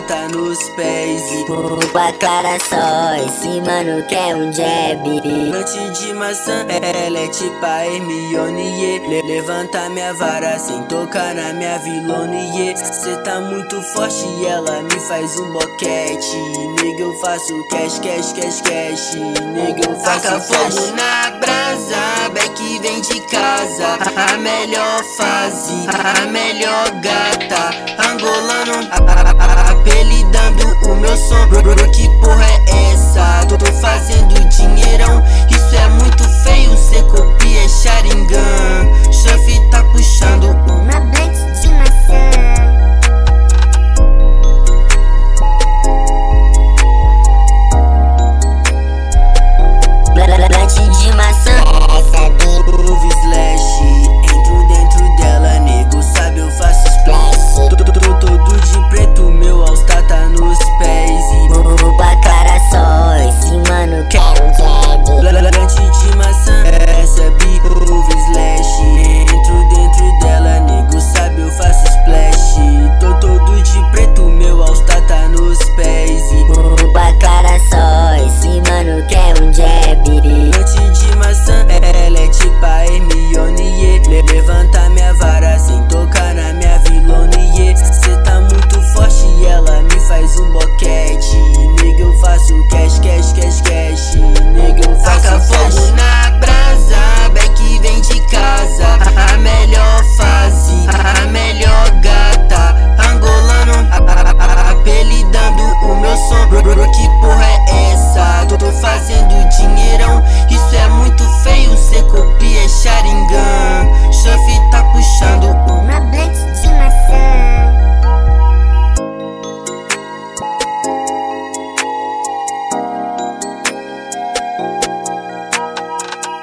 senta nos pés e com a cara só, esse mano quer um jab. Noite de maçã, ela é tipo a Hermione, yeah. Levanta minha vara sem tocar na minha vilone, yeah. Cê tá muito forte e ela me faz um boquete. Nega, eu faço cash, cash, cash, cash. Nega, eu faço Taca fogo na brasa, Beck vem de casa. A melhor fase, a melhor gata.